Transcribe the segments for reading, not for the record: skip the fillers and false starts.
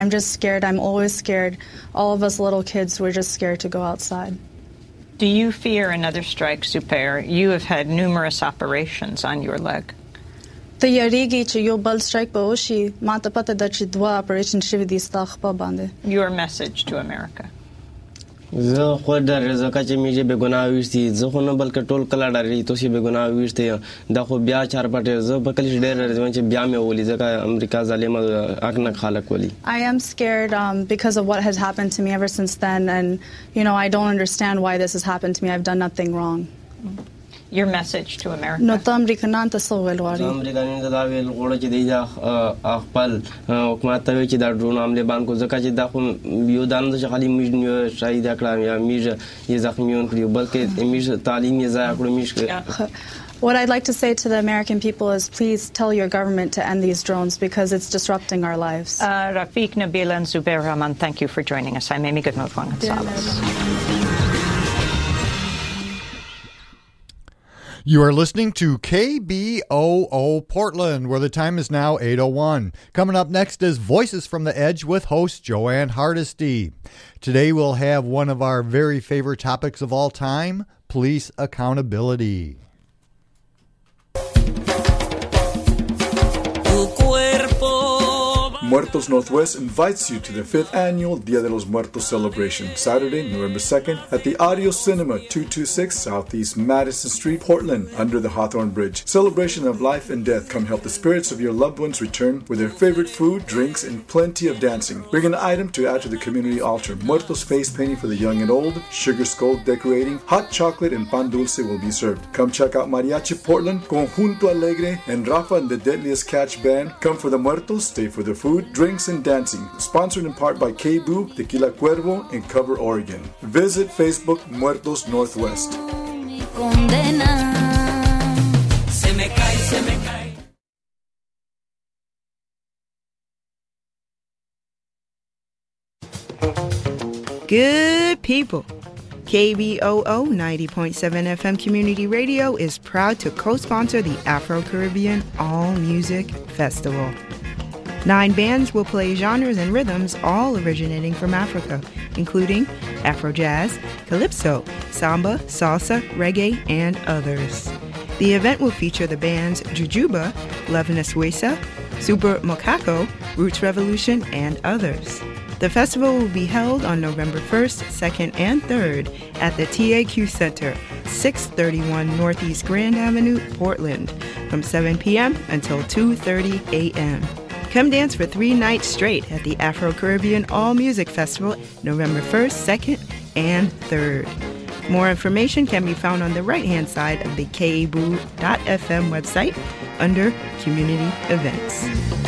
I'm just scared. I'm always scared. All of us little kids, we're just scared to go outside. Do you fear another strike, Zubair? You have had numerous operations on your leg. Your message to America. زه خو ډېر زکه چې میجه به ګناه وشتي زه خو نه بلکې ټول کله ډېر توسي به ګناه وشتي دا خو بیا چار پټه زه په کلی ډېر ځوان چې بیا مې ولې زکه امریکا ظالم اګنه خلک ولي. I am scared because of what has happened to me ever since then, and I don't understand why this has happened to me. I've done nothing wrong. Your message to America. No American ta sowel wari. American da wel godo چې دی دا خپل حکومت ته چې دا ډرون عمله باندې زکه چې دا خو یو دان د خالي میج شاید کړم یا میج یې زخمیون کړو بلکې میج تعلیم یې ځای کړو میج. What I'd like to say to the American people is please tell your government to end these drones because it's disrupting our lives. Rafiq, Nabila and Zubair Rahman, thank you for joining us. I'm Amy Goodman Gonzalez. You are listening to KBOO Portland, where the time is now 8:01. Coming up next is Voices from the Edge with host Joanne Hardesty. Today we'll have one of our very favorite topics of all time, police accountability. Muertos Northwest invites you to the 5th annual Dia de los Muertos celebration, Saturday, November 2nd, at the Audio Cinema, 226 Southeast Madison Street, Portland, under the Hawthorne Bridge. Celebration of life and death. Come help the spirits of your loved ones return with their favorite food, drinks, and plenty of dancing. Bring an item to add to the community altar. Muertos face painting for the young and old, sugar skull decorating, hot chocolate, and pan dulce will be served. Come check out Mariachi Portland, Conjunto Alegre, and Rafa and the Deadliest Catch Band. Come for the Muertos, stay for the food, drinks, and dancing. Sponsored in part by KBOO, Tequila Cuervo, and Cover Oregon. Visit Facebook Muertos Northwest. Good people. KBOO 90.7 FM Community Radio is proud to co-sponsor the Afro-Caribbean All Music Festival. 9 bands will play genres and rhythms all originating from Africa, including Afro-jazz, calypso, samba, salsa, reggae, and others. The event will feature the bands Jujuba, Love Neswesa, Super Mokako, Roots Revolution, and others. The festival will be held on November 1st, 2nd, and 3rd at the TAQ Center, 631 Northeast Grand Avenue, Portland, from 7 p.m. until 2:30 a.m. Come dance for 3 nights straight at the Afro-Caribbean All Music Festival, November 1st, 2nd, and 3rd. More information can be found on the right-hand side of the KBOO.FM website under Community Events.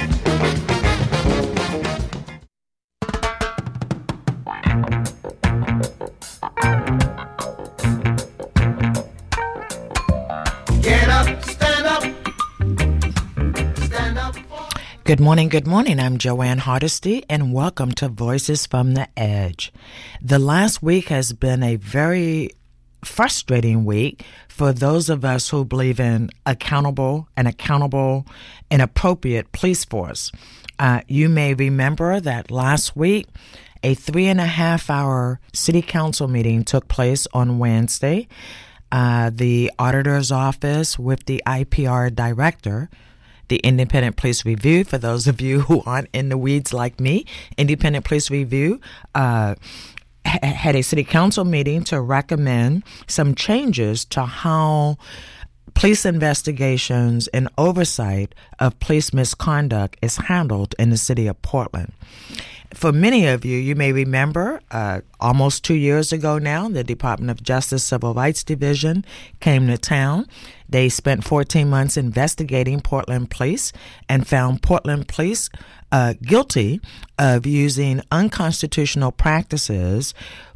Good morning. I'm Joanne Hardesty, and welcome to Voices from the Edge. The last week has been a very frustrating week for those of us who believe in accountable and appropriate police force. You may remember that last week, a 3.5-hour city council meeting took place on Wednesday. The auditor's office with the IPR director, the Independent Police Review, for those of you who aren't in the weeds like me, Independent Police Review had a city council meeting to recommend some changes to how police investigations and oversight of police misconduct is handled in the city of Portland. For many of you, you may remember almost 2 years ago now, the Department of Justice Civil Rights Division came to town. They spent 14 months investigating Portland Police and found Portland Police guilty of using unconstitutional practices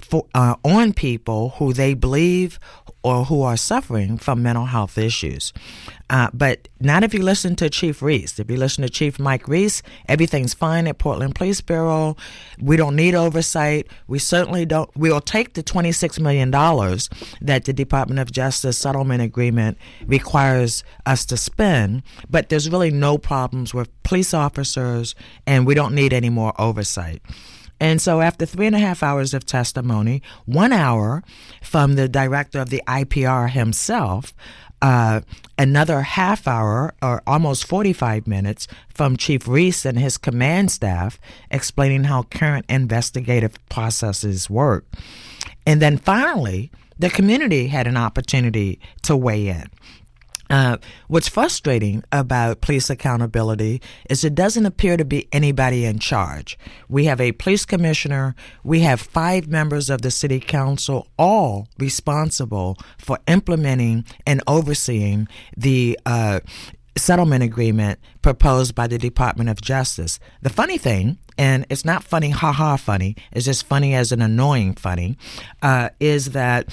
on people who they believe or who are suffering from mental health issues. But not if you listen to Chief Reese. If you listen to Chief Mike Reese, everything's fine at Portland Police Bureau. We don't need oversight. We certainly don't. We'll take the $26 million that the Department of Justice settlement agreement requires us to spend, but there's really no problems with police officers, and we don't need any more oversight. And so after 3.5 hours of testimony, 1 hour from the director of the IPR himself, another half hour or almost 45 minutes from Chief Reese and his command staff explaining how current investigative processes work. And then finally, the community had an opportunity to weigh in. What's frustrating about police accountability is it doesn't appear to be anybody in charge. We have a police commissioner. We have 5 members of the city council, all responsible for implementing and overseeing the settlement agreement proposed by the Department of Justice. The funny thing, and it's not funny, ha-ha funny, it's just funny as an annoying funny, is that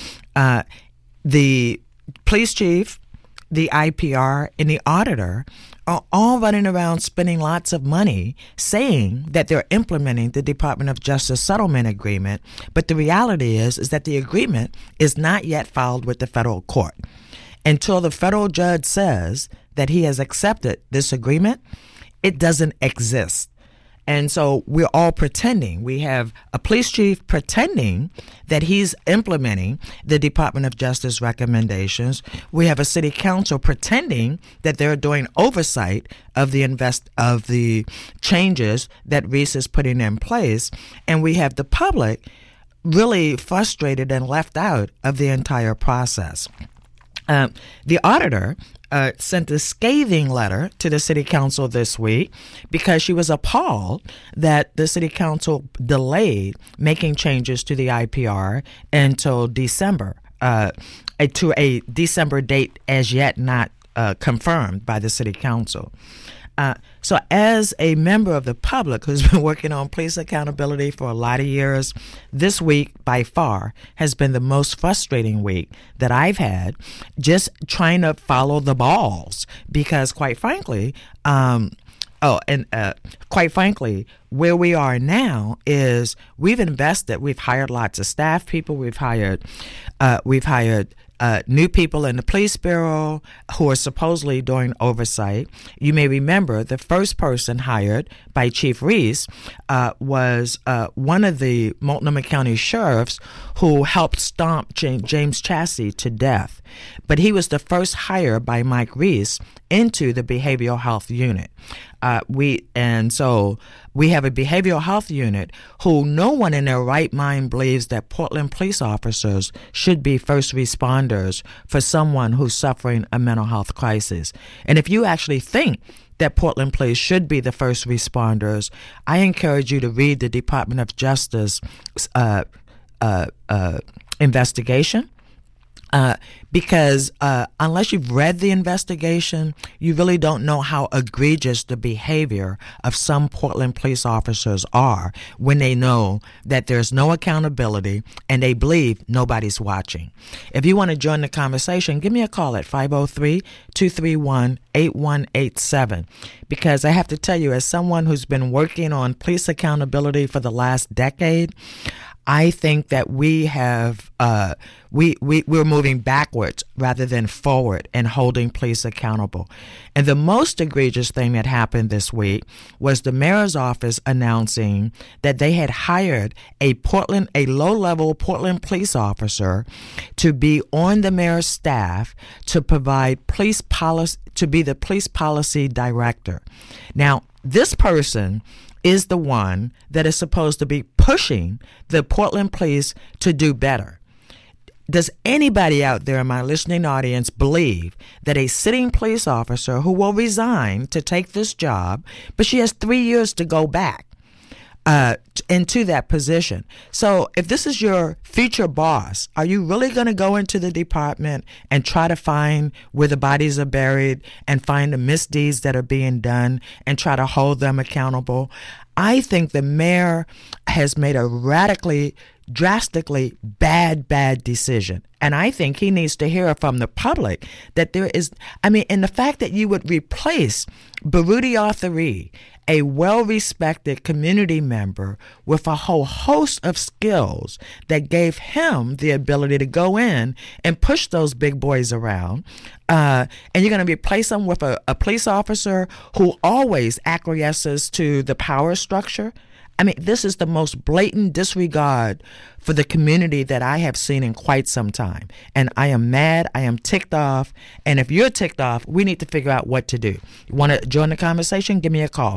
the police chief, the IPR, and the auditor are all running around spending lots of money saying that they're implementing the Department of Justice settlement agreement. But the reality is that the agreement is not yet filed with the federal court. Until the federal judge says that he has accepted this agreement, it doesn't exist. And so we're all pretending. We have a police chief pretending that he's implementing the Department of Justice recommendations. We have a city council pretending that they're doing oversight of the changes that Reese is putting in place. And we have the public really frustrated and left out of the entire process. The auditor sent a scathing letter to the city council this week because she was appalled that the city council delayed making changes to the IPR until December, to a December date as yet not confirmed by the city council. So as a member of the public who's been working on police accountability for a lot of years, this week by far has been the most frustrating week that I've had, just trying to follow the balls because quite frankly, where we are now is we've hired lots of staff people, we've hired new people in the police bureau who are supposedly doing oversight. You may remember the first person hired by Chief Reese was one of the Multnomah County sheriffs who helped stomp James Chassie to death. But he was the first hire by Mike Reese into the behavioral health unit. We have a behavioral health unit who no one in their right mind believes that Portland police officers should be first responders for someone who's suffering a mental health crisis. And if you actually think that Portland police should be the first responders, I encourage you to read the Department of Justice investigation. Because unless you've read the investigation, you really don't know how egregious the behavior of some Portland police officers are when they know that there's no accountability and they believe nobody's watching. If you want to join the conversation, give me a call at 503-231-8187. Because I have to tell you, as someone who's been working on police accountability for the last decade, I think that we have we're moving backwards rather than forward and holding police accountable. And the most egregious thing that happened this week was the mayor's office announcing that they had hired a low-level Portland police officer to be on the mayor's staff to provide police policy, to be the police policy director. Now, this person is the one that is supposed to be pushing the Portland police to do better. Does anybody out there in my listening audience believe that a sitting police officer who will resign to take this job, but she has 3 years to go back into that position? So if this is your future boss, are you really going to go into the department and try to find where the bodies are buried and find the misdeeds that are being done and try to hold them accountable? I think the mayor has made a radically drastically bad decision. And I think he needs to hear from the public that there is, and the fact that you would replace Baruti Arthuri, a well-respected community member, with a whole host of skills that gave him the ability to go in and push those big boys around. And you're going to replace him with a police officer who always acquiesces to the power structure. This is the most blatant disregard for the community that I have seen in quite some time. And I am mad. I am ticked off. And if you're ticked off, we need to figure out what to do. You want to join the conversation? Give me a call,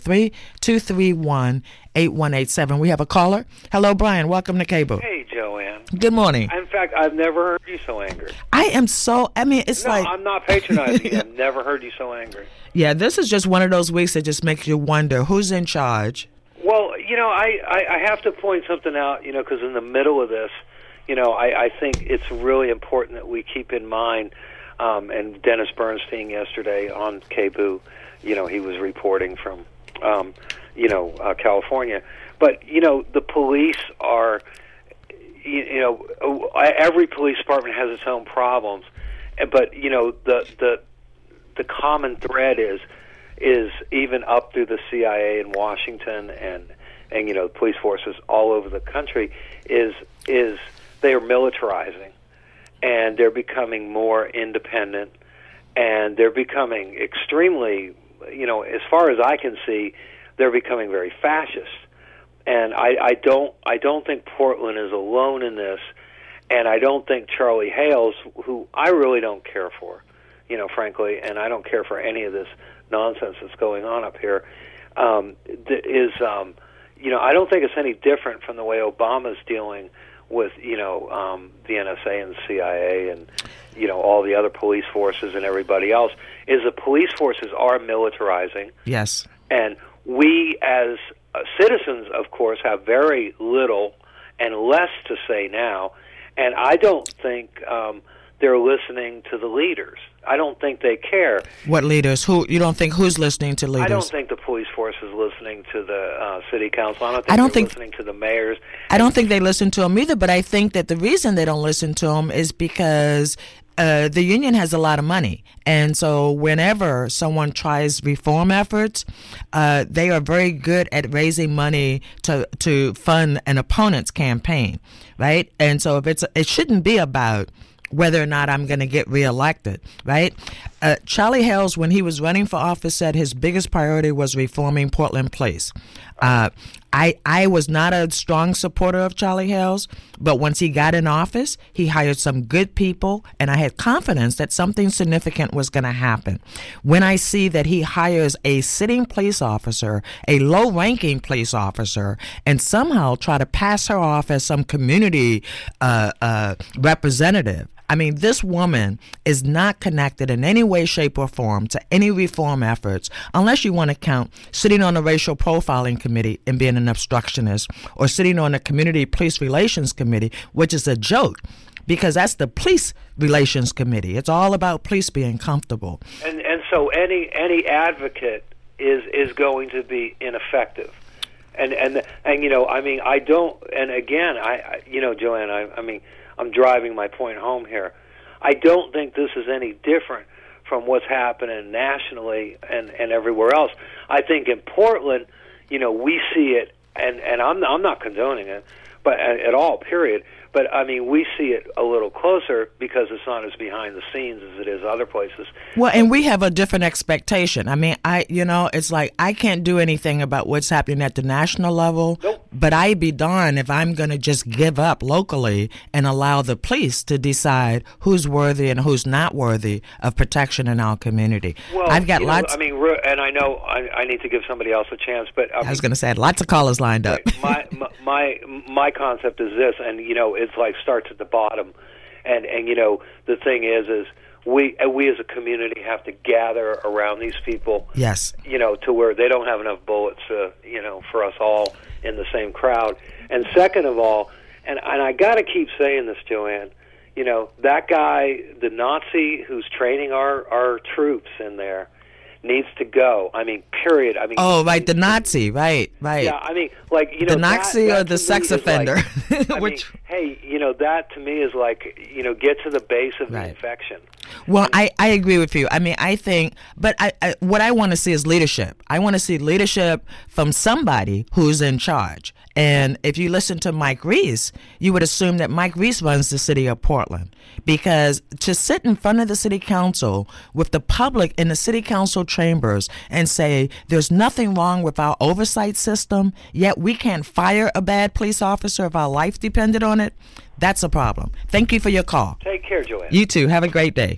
503-231-8187. We have a caller. Hello, Brian. Welcome to Cable. Hey, Joanne. Good morning. In fact, I've never heard you so angry. I am so, it's no, like... I'm not patronizing you. I've never heard you so angry. Yeah, this is just one of those weeks that just makes you wonder who's in charge. Well, I have to point something out, because in the middle of this, I think it's really important that we keep in mind, and Dennis Bernstein yesterday on KBOO, he was reporting from, California. But, the police are, every police department has its own problems. But, the common thread is even up through the CIA in Washington and police forces all over the country is they are militarizing, and they're becoming more independent, and they're becoming extremely, as far as I can see, they're becoming very fascist. And I don't think Portland is alone in this, and I don't think Charlie Hales, who I really don't care for, frankly, and I don't care for any of this nonsense that's going on up here, I don't think it's any different from the way Obama's dealing with, the NSA and the CIA and, all the other police forces and everybody else, is the police forces are militarizing. Yes. And we as citizens, of course, have very little and less to say now, and I don't think they're listening to the leaders. I don't think they care. What leaders? Who? You don't think who's listening to leaders? I don't think the police force is listening to the city council. I don't think they're listening to the mayors. I don't think they listen to them either, but I think that the reason they don't listen to them is because the union has a lot of money. And so whenever someone tries reform efforts, they are very good at raising money to fund an opponent's campaign, right? And so if it shouldn't be about whether or not I'm going to get reelected, right? Charlie Hales, when he was running for office, said his biggest priority was reforming Portland Police. I was not a strong supporter of Charlie Hales, but once he got in office, he hired some good people, and I had confidence that something significant was going to happen. When I see that he hires a sitting police officer, a low-ranking police officer, and somehow try to pass her off as some community representative, this woman is not connected in any way, shape, or form to any reform efforts, unless you want to count sitting on the racial profiling committee and being an obstructionist, or sitting on the community police relations committee, which is a joke, because that's the police relations committee. It's all about police being comfortable. And so any advocate is going to be ineffective. And I don't. And again, Joanne, I'm driving my point home here. I don't think this is any different from what's happening nationally and everywhere else. I think in Portland, we see it, and I'm not condoning it, but at all, period. But we see it a little closer because it's not as behind the scenes as it is other places. Well, and we have a different expectation. It's like I can't do anything about what's happening at the national level. Nope. But I'd be darned if I'm going to just give up locally and allow the police to decide who's worthy and who's not worthy of protection in our community. Well, I've got lots. And I know I need to give somebody else a chance, but I was going to say lots of callers lined up. My concept is this, and it's like starts at the bottom, and the thing is we as a community have to gather around these people. Yes. To where they don't have enough bullets, for us all in the same crowd. And second of all, and I got to keep saying this, Joanne, that guy, the Nazi who's training our troops in there, needs to go. I mean, period. I mean, right, the Nazi, right. Yeah, I mean, like, you know, the Nazi that or the sex offender. Like, I mean, hey, you know, that to me is like, you know, get to the base of the infection. Well, I agree with you. I mean, I think, but what I want to see is leadership. I want to see leadership from somebody who's in charge. And if you listen to Mike Reese, you would assume that Mike Reese runs the city of Portland, because to sit in front of the city council with the public in the city council chambers and say there's nothing wrong with our oversight system, yet we can't fire a bad police officer if our life depended on it, that's a problem. Thank you for your call. Take care, Joanne. You too. Have a great day.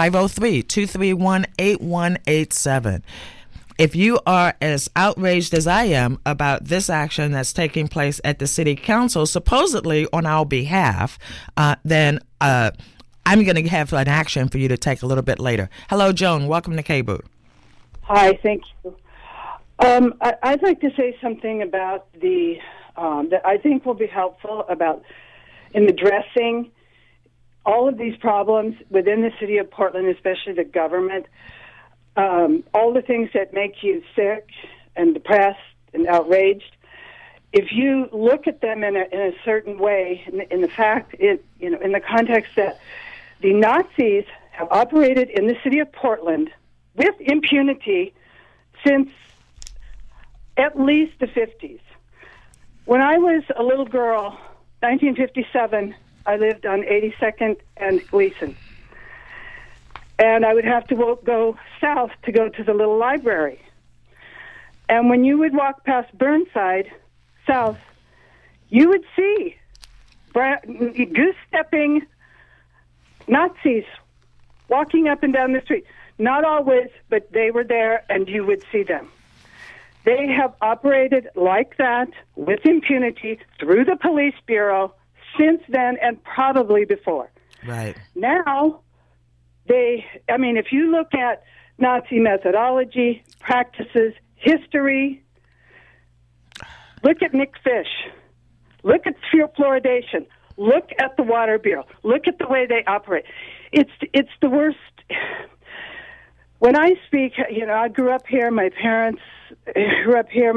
503-231-8187. If you are as outraged as I am about this action that's taking place at the city council, supposedly on our behalf, then I'm going to have an action for you to take a little bit later. Hello, Joan. Welcome to K-Boot. Hi, thank you. I'd like to say something about that I think will be helpful about in addressing all of these problems within the city of Portland, especially the government. All the things that make you sick and depressed and outraged, if you look at them in a certain way, in the fact, in the context that the Nazis have operated in the city of Portland with impunity since at least the 50s. When I was a little girl, 1957, I lived on 82nd and Gleason. And I would have to go south to go to the little library. And when you would walk past Burnside, south, you would see goose-stepping Nazis walking up and down the street. Not always, but they were there, and you would see them. They have operated like that with impunity through the police bureau since then and probably before. Right. Now, if you look at Nazi methodology, practices, history, look at Nick Fish, look at fluoridation, look at the Water Bureau, look at the way they operate. It's the worst. When I speak, I grew up here, my parents grew up here,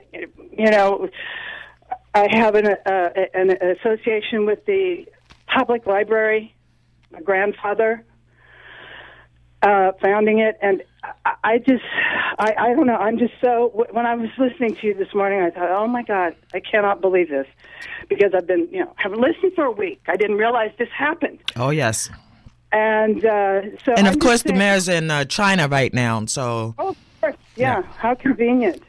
I have an association with the public library, my grandfather founding it, and I don't know, I'm just so, when I was listening to you this morning, I thought, oh my God, I cannot believe this, because I've been, haven't listened for a week. I didn't realize this happened. Oh, yes. And and of course, the mayor's in China right now, so. Oh, of course, yeah. How convenient.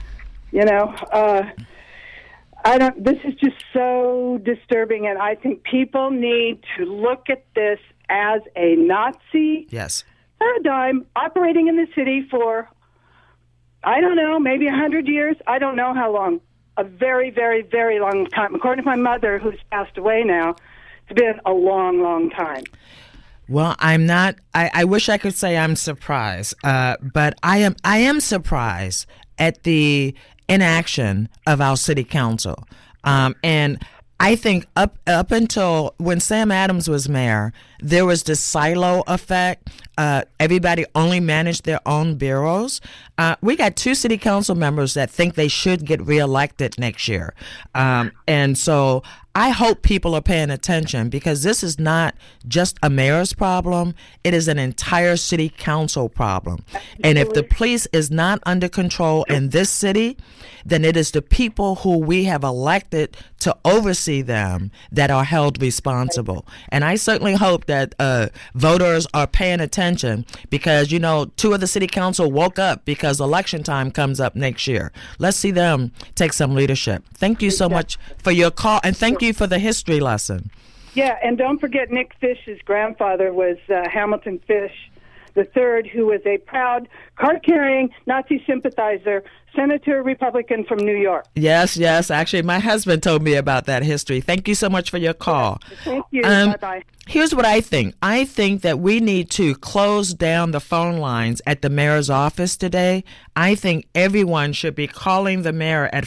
This is just so disturbing, and I think people need to look at this as a Nazi paradigm operating in the city for, I don't know, maybe 100 years. I don't know how long. A very, very, very long time. According to my mother, who's passed away now, it's been a long, long time. Well, I'm not. I wish I could say I'm surprised, but I am surprised at the inaction of our city council, and I think up until when Sam Adams was mayor, there was this silo effect. Everybody only managed their own bureaus. We got 2 city council members that think they should get reelected next year. And so I hope people are paying attention, because this is not just a mayor's problem. It is an entire city council problem. And if the police is not under control in this city, then it is the people who we have elected to oversee them that are held responsible. And I certainly hope that voters are paying attention, because, 2 of the city council woke up because election time comes up next year. Let's see them take some leadership. Thank you so much for your call, and thank you for the history lesson. Yeah, and don't forget Nick Fish's grandfather was Hamilton Fish III, who was a proud card-carrying Nazi sympathizer, Senator Republican from New York. Yes. Actually, my husband told me about that history. Thank you so much for your call. Thank you. Bye-bye. Here's what I think. I think that we need to close down the phone lines at the mayor's office today. I think everyone should be calling the mayor at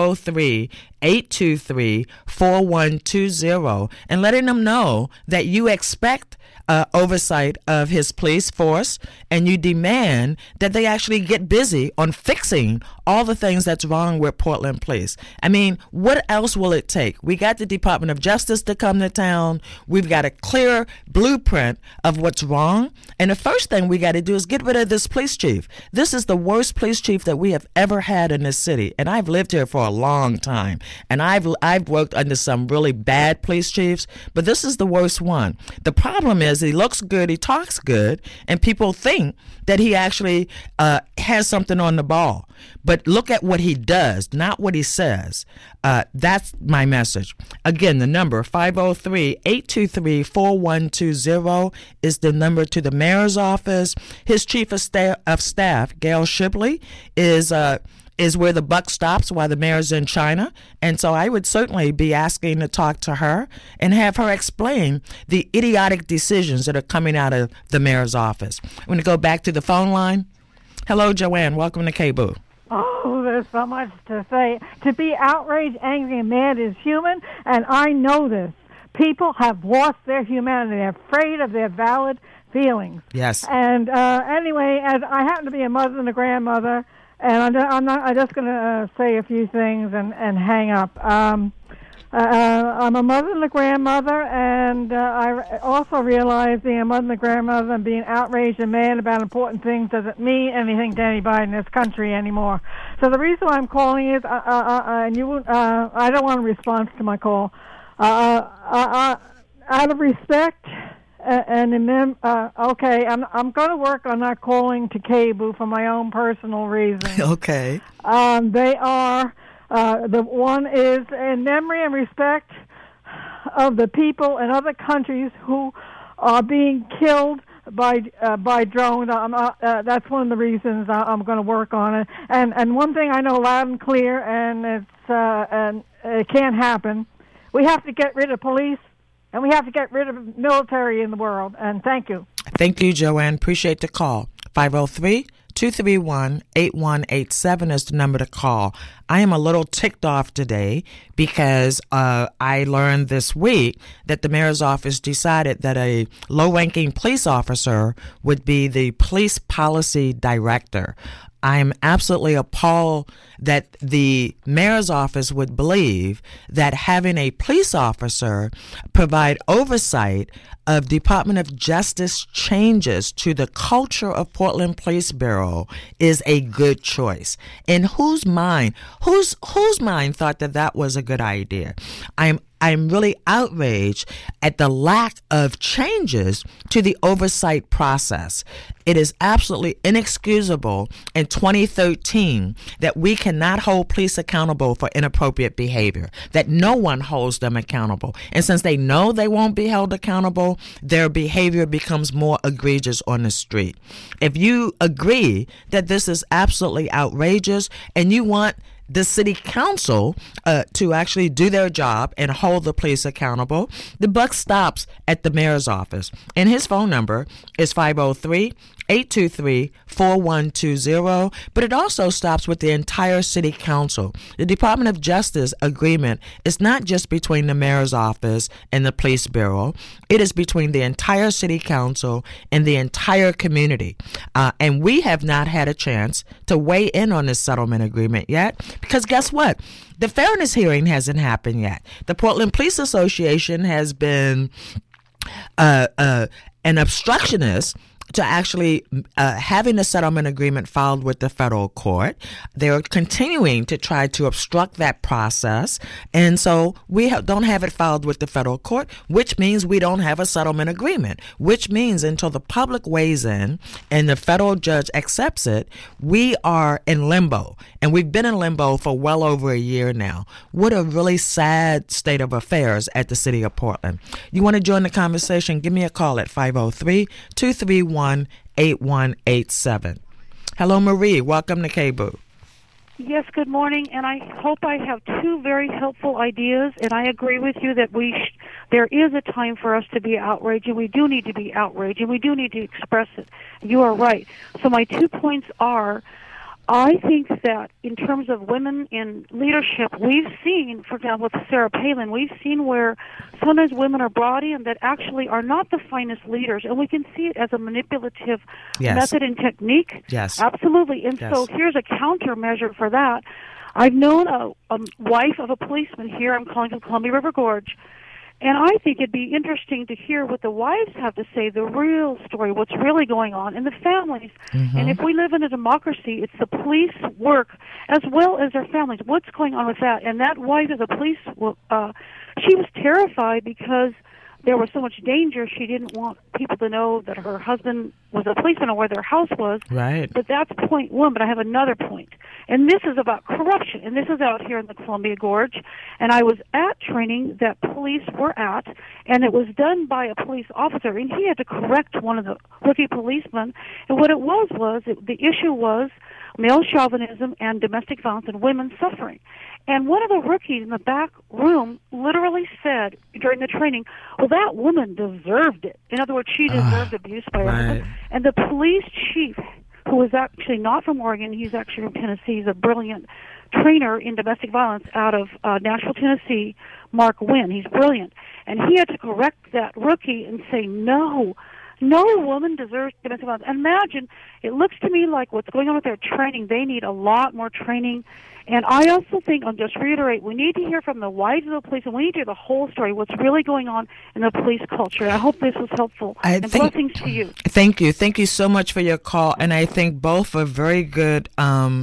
503-823-4120 and letting them know that you expect oversight of his police force, and you demand that they actually get busy on fixing all the things that's wrong with Portland Police. I mean, what else will it take? We got the Department of Justice to come to town. We've got a clear blueprint of what's wrong. And the first thing we got to do is get rid of this police chief. This is the worst police chief that we have ever had in this city. And I've lived here for a long time. And I've worked under some really bad police chiefs, but this is the worst one. The problem is he looks good, he talks good, and people think that he actually has something on the ball. But look at what he does, not what he says. That's my message. Again, the number 503-823-4120 is the number to the mayor's office. His chief of staff, Gail Shipley, is where the buck stops while the mayor's in China. And so I would certainly be asking to talk to her and have her explain the idiotic decisions that are coming out of the mayor's office. I'm going to go back to the phone line. Hello, Joanne. Welcome to KBOO. Oh, there's so much to say. To be outraged, angry, and mad is human, and I know this. People have lost their humanity. They're afraid of their valid feelings. Yes. And anyway, as I happen to be a mother and a grandmother, and I'm just going to say a few things and hang up. I'm a mother and a grandmother, and I also realize being a mother and a grandmother and being outraged and mad about important things doesn't mean anything to anybody in this country anymore. So the reason why I'm calling is, I don't want a response to my call. Out of respect, okay, I'm going to work on not calling to KBOO for my own personal reasons. Okay. They are, the one is in memory and respect of the people in other countries who are being killed by drones. That's one of the reasons I'm going to work on it. And one thing I know loud and clear, and it can't happen. We have to get rid of police. And we have to get rid of military in the world. And thank you. Thank you, Joanne. Appreciate the call. 503-231-8187 is the number to call. I am a little ticked off today because I learned this week that the mayor's office decided that a low-ranking police officer would be the police policy director. I'm absolutely appalled that the mayor's office would believe that having a police officer provide oversight of Department of Justice changes to the culture of Portland Police Bureau is a good choice. In whose mind thought that was a good idea? I'm really outraged at the lack of changes to the oversight process. It is absolutely inexcusable in 2013 that we cannot hold police accountable for inappropriate behavior, that no one holds them accountable. And since they know they won't be held accountable, their behavior becomes more egregious on the street. If you agree that this is absolutely outrageous and you want the city council to actually do their job and hold the police accountable, the buck stops at the mayor's office. And his phone number is 503-823-4120, but it also stops with the entire city council. The Department of Justice agreement is not just between the mayor's office and the police bureau. It is between the entire city council and the entire community. And we have not had a chance to weigh in on this settlement agreement yet, because guess what? The fairness hearing hasn't happened yet. The Portland Police Association has been an obstructionist to actually having a settlement agreement filed with the federal court. They're continuing to try to obstruct that process. And so we don't have it filed with the federal court, which means we don't have a settlement agreement, which means until the public weighs in and the federal judge accepts it, we are in limbo. And we've been in limbo for well over a year now. What a really sad state of affairs at the city of Portland. You want to join the conversation? Give me a call at 503-231-8187. Hello, Marie. Welcome to KBOO. Yes, good morning, and I hope I have two very helpful ideas, and I agree with you that there is a time for us to be outraged, and we do need to be outraged, and we do need to express it. You are right. So my 2 points are, I think that in terms of women in leadership, we've seen, for example, with Sarah Palin, we've seen where sometimes women are brought in that actually are not the finest leaders, and we can see it as a manipulative method and technique. Yes. Absolutely. And so here's a countermeasure for that. I've known a wife of a policeman here. I'm calling from Columbia River Gorge. And I think it'd be interesting to hear what the wives have to say, the real story, what's really going on in the families. Mm-hmm. And if we live in a democracy, it's the police work as well as their families. What's going on with that? And that wife of the police, she was terrified because there was so much danger. She didn't want people to know that her husband was a policeman or where their house was. Right. But that's point one. But I have another point. And this is about corruption. And this is out here in the Columbia Gorge. And I was at training that police were at, and it was done by a police officer. And he had to correct one of the rookie policemen. And what it was the issue was male chauvinism and domestic violence and women suffering. And one of the rookies in the back room literally said during the training, well, that woman deserved it. In other words, she deserved abuse by her husband. And the police chief, who was actually not from Oregon, he's actually from Tennessee, he's a brilliant trainer in domestic violence out of Nashville, Tennessee, Mark Wynn. He's brilliant. And he had to correct that rookie and say, no woman deserves domestic violence. Imagine, it looks to me like what's going on with their training, they need a lot more training. And I also think, I'll just reiterate, we need to hear from the wives of the police, and we need to hear the whole story, what's really going on in the police culture. I hope this was helpful. And blessings to you. Thank you. Thank you so much for your call. And I think both are very good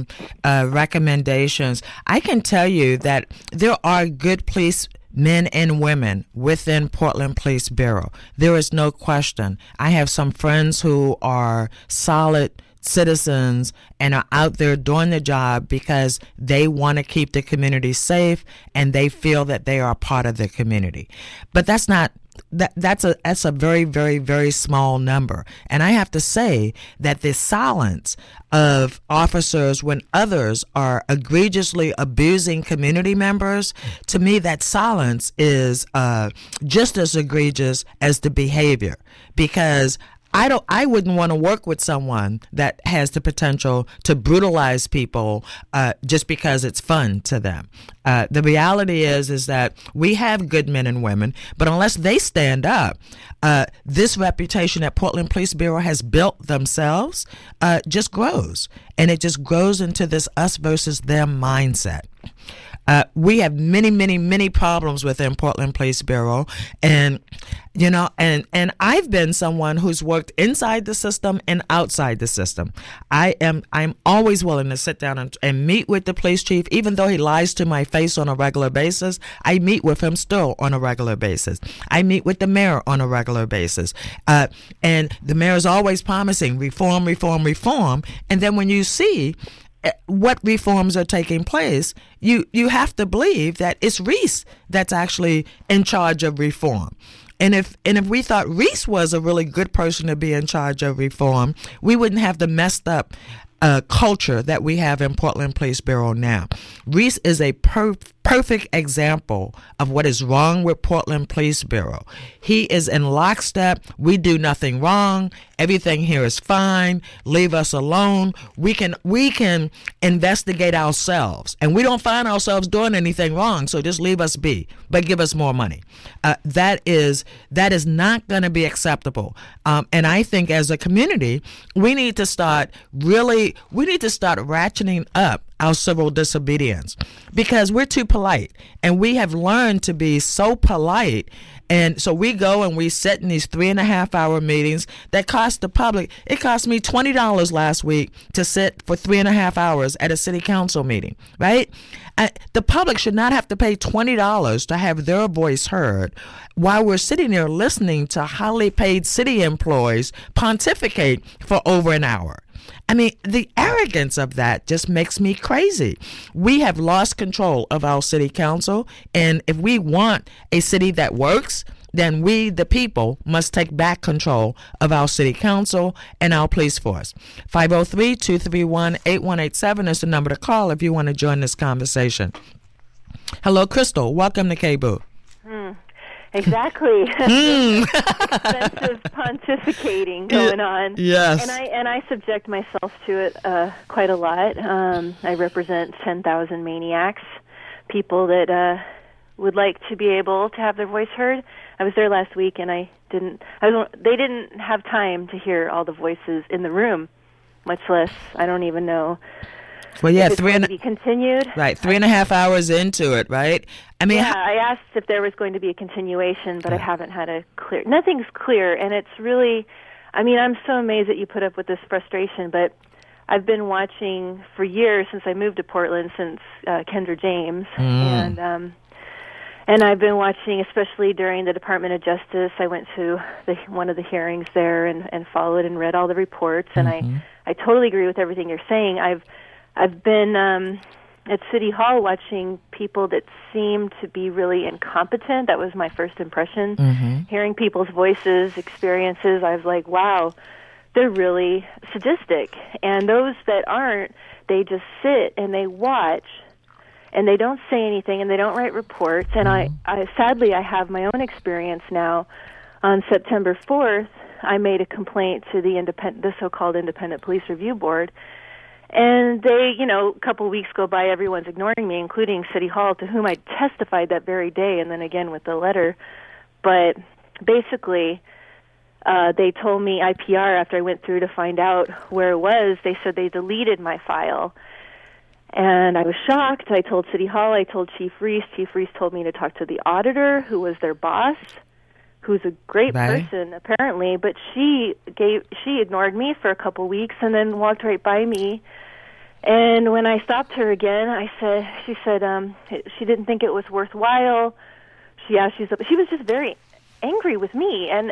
recommendations. I can tell you that there are good police men and women within Portland Police Bureau. There is no question. I have some friends who are solid citizens and are out there doing the job because they want to keep the community safe and they feel that they are part of the community. But that's a very, very, very small number. And I have to say that the silence of officers when others are egregiously abusing community members, to me that silence is just as egregious as the behavior, because I wouldn't want to work with someone that has the potential to brutalize people just because it's fun to them. The reality is that we have good men and women, but unless they stand up, this reputation that Portland Police Bureau has built themselves just grows, and it just grows into this us versus them mindset. We have many, many, many problems within Portland Police Bureau, and and I've been someone who's worked inside the system and outside the system. I'm always willing to sit down and meet with the police chief, even though he lies to my face on a regular basis. I meet with him still on a regular basis. I meet with the mayor on a regular basis, and the mayor is always promising reform, reform, reform, and then when you see what reforms are taking place, you have to believe that it's Reese that's actually in charge of reform. And if we thought Reese was a really good person to be in charge of reform, we wouldn't have the messed up culture that we have in Portland Police Bureau now. Reese is a perfect example of what is wrong with Portland Police Bureau. He is in lockstep. We do nothing wrong. Everything here is fine. Leave us alone. We can investigate ourselves, and we don't find ourselves doing anything wrong. So just leave us be, but give us more money. That is not going to be acceptable. And I think as a community, we need to start ratcheting up our civil disobedience, because we're too polite, and we have learned to be so polite. And so we go and we sit in these 3.5-hour meetings that cost the public. It cost me $20 last week to sit for 3.5 hours at a city council meeting, right? The public should not have to pay $20 to have their voice heard while we're sitting there listening to highly paid city employees pontificate for over an hour. I mean, the arrogance of that just makes me crazy. We have lost control of our city council, and if we want a city that works, then we, the people, must take back control of our city council and our police force. 503-231-8187 is the number to call if you want to join this conversation. Hello, Crystal. Welcome to KBOO. Exactly. Expensive pontificating going on. Yes. And I subject myself to it quite a lot. I represent 10,000 maniacs, people that would like to be able to have their voice heard. I was there last week, and they didn't have time to hear all the voices in the room, much less, I don't even know. Well, yeah, be continued. Right, 3.5 hours into it, right? I mean, I asked if there was going to be a continuation, but I haven't had nothing's clear, and it's really, I mean, I'm so amazed that you put up with this frustration, but I've been watching for years since I moved to Portland, since Kendra James, and I've been watching, especially during the Department of Justice. I went to one of the hearings there and followed and read all the reports, and I totally agree with everything you're saying. I've been at City Hall watching people that seem to be really incompetent. That was my first impression. Hearing people's voices, experiences, I was like, wow, they're really sadistic. And those that aren't, they just sit and they watch, and they don't say anything, and they don't write reports. And I sadly, I have my own experience now. On September 4th, I made a complaint to the so-called Independent Police Review Board. And they, a couple of weeks go by, everyone's ignoring me, including City Hall, to whom I testified that very day, and then again with the letter. But basically, they told me IPR after I went through to find out where it was. They said they deleted my file. And I was shocked. I told City Hall, I told Chief Reese. Chief Reese told me to talk to the auditor, who was their boss, who's a great person, apparently, but she ignored me for a couple of weeks and then walked right by me. And when I stopped her again, she said she didn't think it was worthwhile. She was just very angry with me, and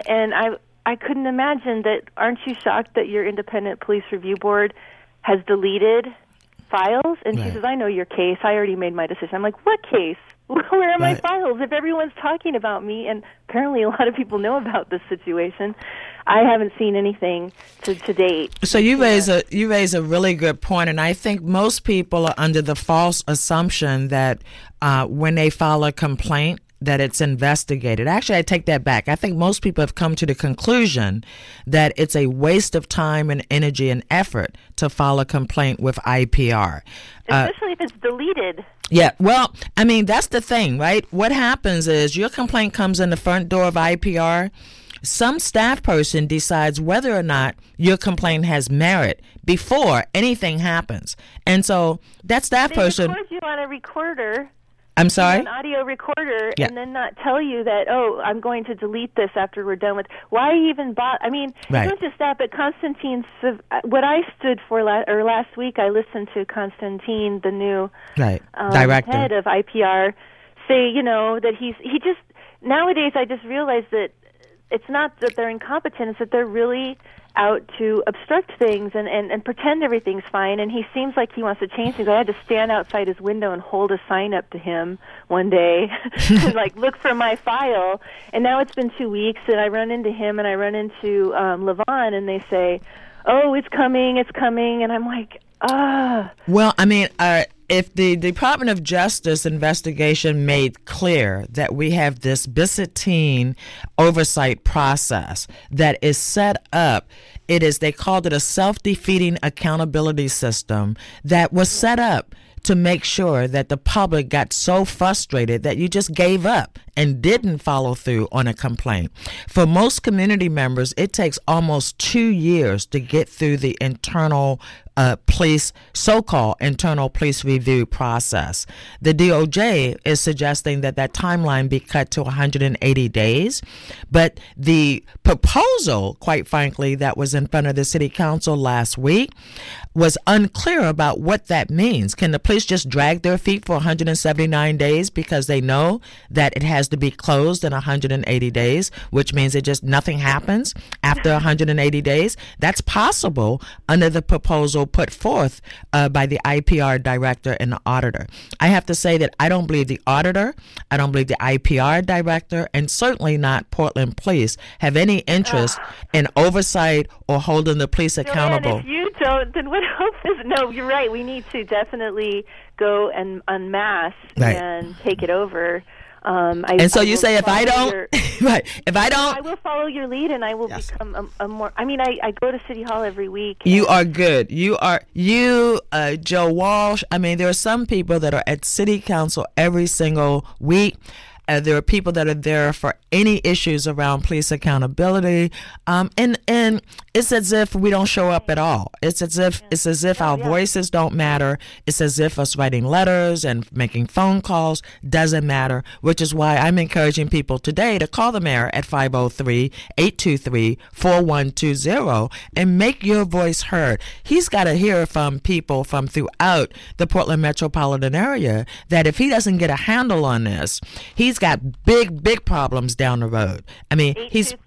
I couldn't imagine that. Aren't you shocked that your Independent Police Review Board has deleted files? And she says, I know your case. I already made my decision. I'm like, what case? Where are my files? If everyone's talking about me, and apparently a lot of people know about this situation, I haven't seen anything to date. So you raise a really good point, and I think most people are under the false assumption that when they file a complaint, that it's investigated. Actually, I take that back. I think most people have come to the conclusion that it's a waste of time and energy and effort to file a complaint with IPR. Especially if it's deleted. Yeah, well, I mean, that's the thing, right? What happens is your complaint comes in the front door of IPR. Some staff person decides whether or not your complaint has merit before anything happens. And so that staff person... They record you on a recorder. I'm sorry? An audio recorder, and then not tell you that, I'm going to delete this after we're done with. Why even bother? I mean, it's not just that, but Constantine, what I stood for last week, I listened to Constantine, the new director, head of IPR, say, that he just, nowadays I just realized that it's not that they're incompetent, it's that they're really out to obstruct things and pretend everything's fine, and he seems like he wants to change things. I had to stand outside his window and hold a sign up to him one day and look for my file, and now it's been 2 weeks, and I run into him and I run into Levon, and they say, it's coming, and I'm like, Well, I mean, if the Department of Justice investigation made clear that we have this Byzantine oversight process that is set up, they called it a self-defeating accountability system that was set up to make sure that the public got so frustrated that you just gave up and didn't follow through on a complaint. For most community members, it takes almost 2 years to get through the internal so-called internal police review process. The DOJ is suggesting that timeline be cut to 180 days, but the proposal, quite frankly, that was in front of the City Council last week was unclear about what that means. Can the police just drag their feet for 179 days because they know that it has has to be closed in 180 days, which means nothing happens after 180 days. That's possible under the proposal put forth by the IPR director and the auditor. I have to say that I don't believe the auditor, I don't believe the IPR director, and certainly not Portland Police have any interest in oversight or holding the police accountable. If you don't, then what hope is? No, you're right. We need to definitely go and en masse and take it over. And so you say, if I don't, I will follow your lead, and I will become a more. I mean, I go to City Hall every week. You are good. Joe Walsh. I mean, there are some people that are at City Council every single week. There are people that are there for any issues around police accountability, and it's as if we don't show up at all. It's as if our voices don't matter. It's as if us writing letters and making phone calls doesn't matter, which is why I'm encouraging people today to call the mayor at 503-823-4120 and make your voice heard. He's got to hear from people from throughout the Portland metropolitan area that if he doesn't get a handle on this, he's got big problems down the road. I mean,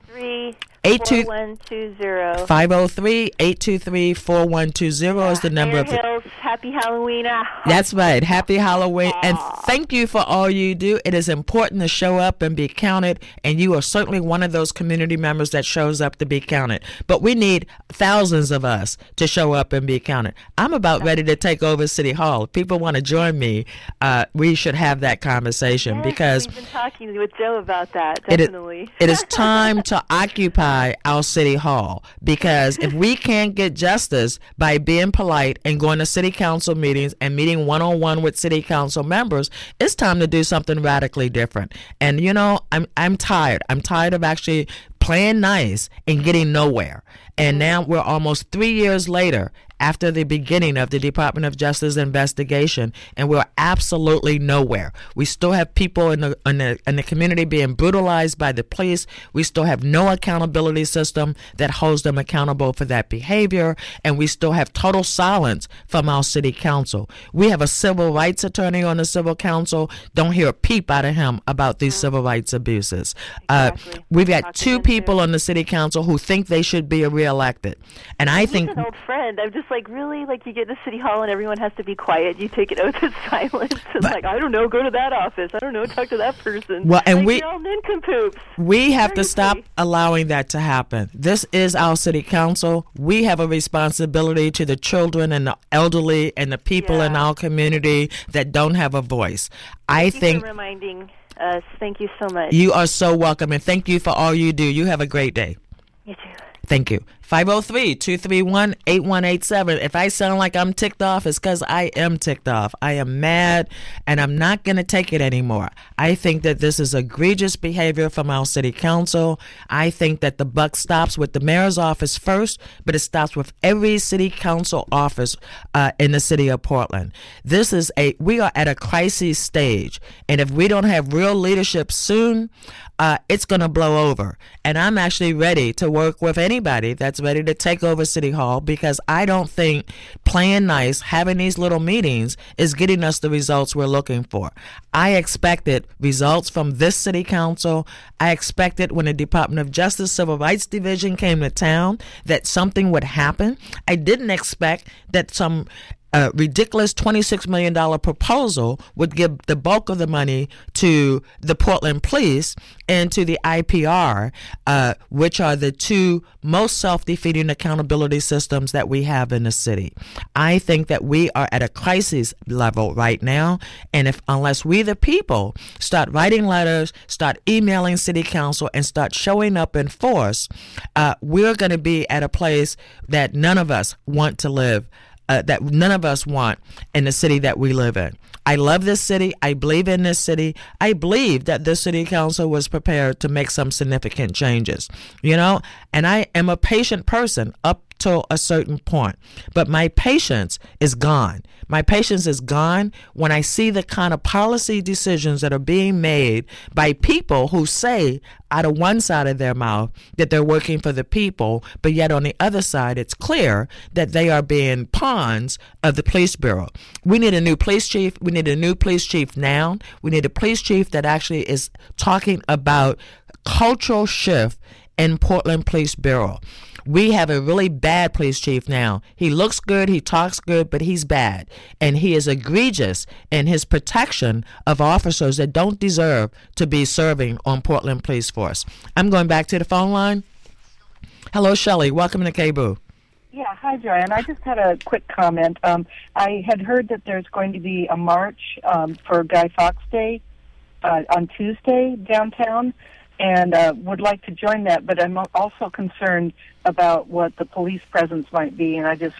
503-823-4120 is the number of Hills, happy Halloween. That's right. Happy Halloween. And thank you for all you do. It is important to show up and be counted, and you are certainly one of those community members that shows up to be counted. But we need thousands of us to show up and be counted. I'm about ready to take over City Hall. If people want to join me, we should have that conversation because we've been talking with Joe about that, definitely. It is time to occupy our City Hall, because if we can't get justice by being polite and going to City Council meetings and meeting one-on-one with City Council members, it's time to do something radically different. And I'm tired. I'm tired of actually playing nice and getting nowhere. And now we're almost 3 years later after the beginning of the Department of Justice investigation, and we're absolutely nowhere. We still have people in the community being brutalized by the police. We still have no accountability system that holds them accountable for that behavior, and we still have total silence from our city council. We have a civil rights attorney on the civil council. Don't hear a peep out of him about these civil rights abuses. Exactly. We've got two people on the city council who think they should be reelected, and I think an old friend. I'm just really you get to City Hall and everyone has to be quiet. You take an oath of silence. It's I don't know, go to that office. I don't know, talk to that person. Well, and they're all nincompoops. We have to stop allowing that to happen. This is our city council. We have a responsibility to the children and the elderly and the people in our community that don't have a voice. Thank you for reminding us. Thank you so much. You are so welcome, and thank you for all you do. You have a great day. You too. Thank you. 503-231-8187. If I sound like I'm ticked off, it's because I am ticked off. I am mad, and I'm not going to take it anymore. I think that this is egregious behavior from our city council. I think that the buck stops with the mayor's office first, but it stops with every city council office in the city of Portland. We are at a crisis stage, and if we don't have real leadership soon, it's going to blow over. And I'm actually ready to work with anybody that's ready to take over City Hall, because I don't think playing nice, having these little meetings is getting us the results we're looking for. I expected results from this city council. I expected when the Department of Justice Civil Rights Division came to town that something would happen. I didn't expect that some ridiculous $26 million proposal would give the bulk of the money to the Portland Police and to the IPR, which are the two most self-defeating accountability systems that we have in the city. I think that we are at a crisis level right now, and unless we the people start writing letters, start emailing city council, and start showing up in force, we're going to be at a place that none of us want to live, that none of us want in the city that we live in. I love this city. I believe in this city. I believe that this city council was prepared to make some significant changes, and I am a patient person up till a certain point. But my patience is gone. My patience is gone when I see the kind of policy decisions that are being made by people who say out of one side of their mouth that they're working for the people, but yet on the other side it's clear that they are being pawns of the police bureau. We need a new police chief. We need a new police chief now. We need a police chief that actually is talking about cultural shift in Portland Police Bureau. We have a really bad police chief now. He looks good, he talks good, but he's bad. And he is egregious in his protection of officers that don't deserve to be serving on Portland Police Force. I'm going back to the phone line. Hello, Shelley. Welcome to KBOO. Yeah, hi, Joanne. I just had a quick comment. I had heard that there's going to be a march for Guy Fawkes Day on Tuesday downtown, and would like to join that, but I'm also concerned about what the police presence might be, and I just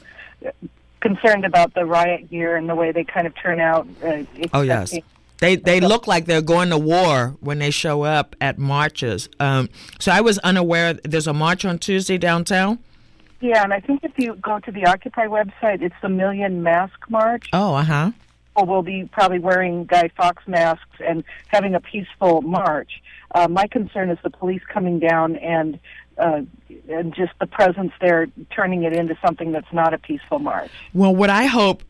concerned about the riot gear and the way they kind of turn out. Oh, yes. They look like they're going to war when they show up at marches. So I was unaware there's a march on Tuesday downtown? Yeah, and I think if you go to the Occupy website, it's the Million Mask March. Oh, uh-huh. We'll be probably wearing Guy Fawkes masks and having a peaceful march. My concern is the police coming down and just the presence there, turning it into something that's not a peaceful march. Well, what I hope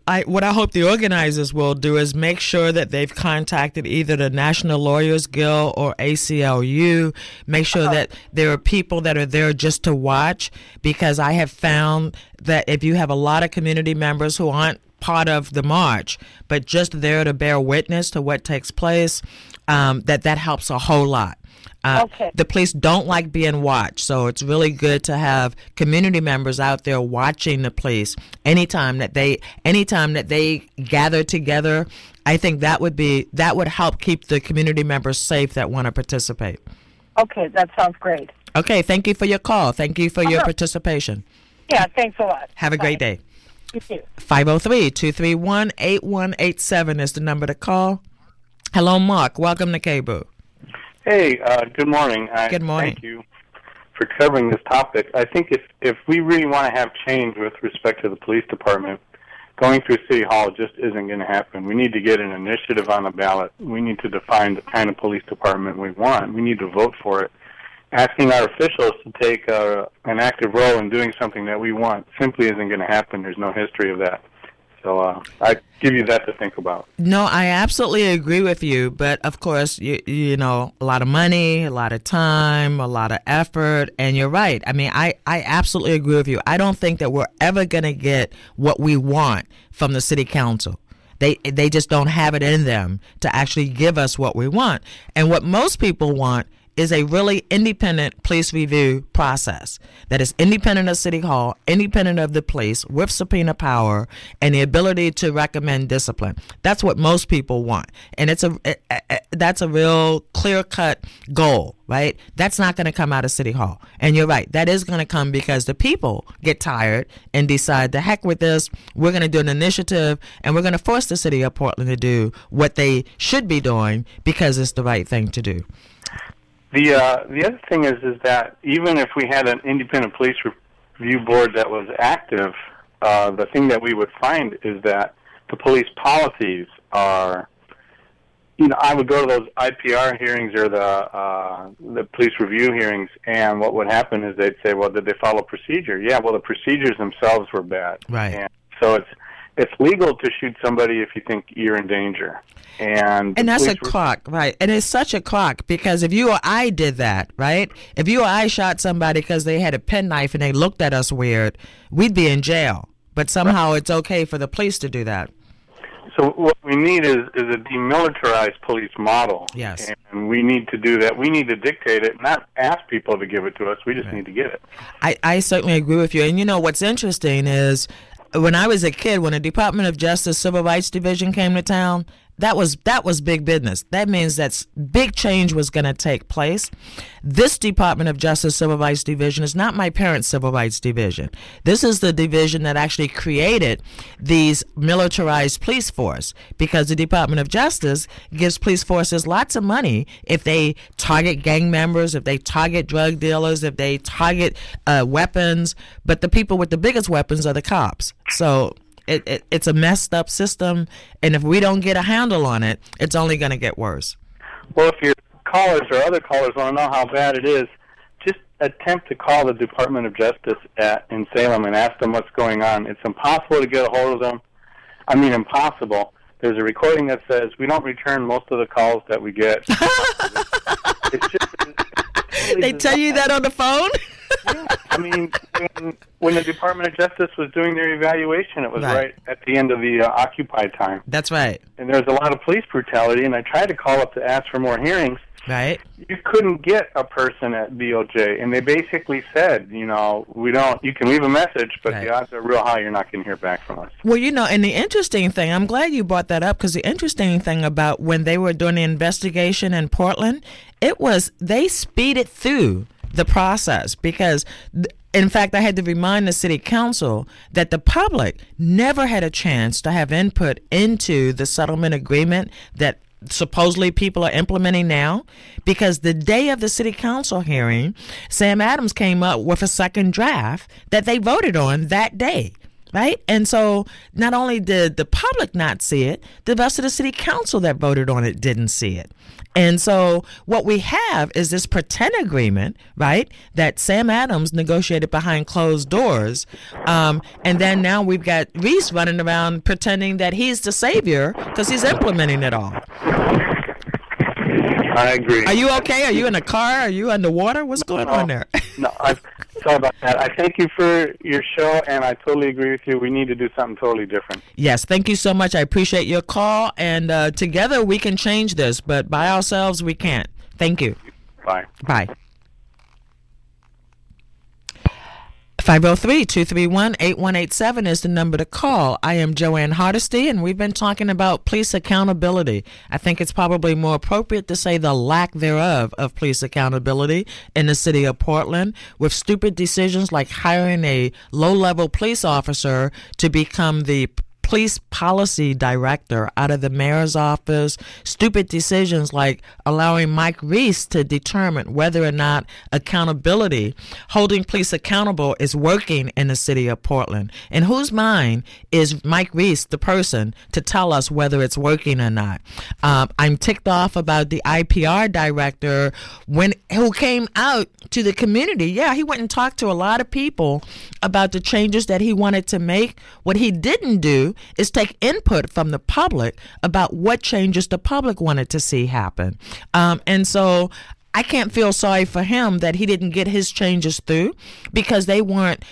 the organizers will do is make sure that they've contacted either the National Lawyers Guild or ACLU. Make sure that there are people that are there just to watch, because I have found that if you have a lot of community members who aren't part of the march, but just there to bear witness to what takes place, that helps a whole lot. The police don't like being watched, so it's really good to have community members out there watching the police. Anytime that they gather together, I think that would help keep the community members safe that want to participate. Okay, that sounds great. Okay, thank you for your call. Thank you for your participation. Yeah, thanks a lot. Have a great day. You too. 503-231-8187 is the number to call. Hello, Mark. Welcome to KBOO. Hey, good morning. Good morning. Thank you for covering this topic. I think if we really want to have change with respect to the police department, going through City Hall just isn't going to happen. We need to get an initiative on the ballot. We need to define the kind of police department we want. We need to vote for it. Asking our officials to take an active role in doing something that we want simply isn't going to happen. There's no history of that. So I give you that to think about. No, I absolutely agree with you. But, of course, you know, a lot of money, a lot of time, a lot of effort. And you're right. I mean, I absolutely agree with you. I don't think that we're ever going to get what we want from the city council. They just don't have it in them to actually give us what we want. And what most people want is a really independent police review process that is independent of City Hall, independent of the police, with subpoena power, and the ability to recommend discipline. That's what most people want. And that's a real clear-cut goal, right? That's not going to come out of City Hall. And you're right, that is going to come because the people get tired and decide, the heck with this, we're going to do an initiative, and we're going to force the city of Portland to do what they should be doing because it's the right thing to do. The other thing is that even if we had an independent police review board that was active, the thing that we would find is that the police policies are, you know, I would go to those IPR hearings or the police review hearings, and what would happen is they'd say, well, did they follow procedure? Yeah, well, the procedures themselves were bad. Right. And so it's legal to shoot somebody if you think you're in danger. And that's a crock, right? And it's such a crock because if you or I did that, right? If you or I shot somebody because they had a penknife and they looked at us weird, we'd be in jail. But somehow it's okay for the police to do that. So what we need is a demilitarized police model. Yes. And we need to do that. We need to dictate it, not ask people to give it to us. We just need to get it. I certainly agree with you. And you know what's interesting is when I was a kid, when the Department of Justice Civil Rights Division came to town, That was big business. That means that big change was going to take place. This Department of Justice Civil Rights Division is not my parents' Civil Rights Division. This is the division that actually created these militarized police force, because the Department of Justice gives police forces lots of money if they target gang members, if they target drug dealers, if they target weapons. But the people with the biggest weapons are the cops. So it's a messed up system, and if we don't get a handle on it, it's only going to get worse. Well, if your callers or other callers want to know how bad it is, just attempt to call the Department of Justice in Salem and ask them what's going on. It's impossible to get a hold of them. I mean, impossible. There's a recording that says we don't return most of the calls that we get. They tell you that on the phone? Yeah. I mean, when the Department of Justice was doing their evaluation, it was right at the end of the occupied time. That's right. And there was a lot of police brutality, and I tried to call up to ask for more hearings. Right. You couldn't get a person at BOJ, and they basically said, you can leave a message, but the odds are real high you're not going to hear back from us. Well, and the interesting thing, I'm glad you brought that up, because the interesting thing about when they were doing the investigation in Portland, they speeded through the process, because in fact, I had to remind the city council that the public never had a chance to have input into the settlement agreement that supposedly people are implementing now, because the day of the city council hearing, Sam Adams came up with a second draft that they voted on that day. Right? And so not only did the public not see it, the rest of the city council that voted on it didn't see it. And so what we have is this pretend agreement, right, that Sam Adams negotiated behind closed doors. And then now we've got Reese running around pretending that he's the savior because he's implementing it all. I agree. Are you okay? Are you in a car? Are you underwater? What's going on there? No, sorry about that. I thank you for your show, and I totally agree with you. We need to do something totally different. Yes, thank you so much. I appreciate your call, and together we can change this, but by ourselves we can't. Thank you. Bye. Bye. 503-231-8187 is the number to call. I am Joanne Hardesty, and we've been talking about police accountability. I think it's probably more appropriate to say the lack thereof of police accountability in the city of Portland, with stupid decisions like hiring a low-level police officer to become the police policy director out of the mayor's office, stupid decisions like allowing Mike Reese to determine whether or not accountability, holding police accountable, is working in the city of Portland. In whose mind is Mike Reese the person to tell us whether it's working or not? I'm ticked off about the IPR director who came out to the community. Yeah, he went and talked to a lot of people about the changes that he wanted to make. What he didn't do is take input from the public about what changes the public wanted to see happen. And so I can't feel sorry for him that he didn't get his changes through, because they weren't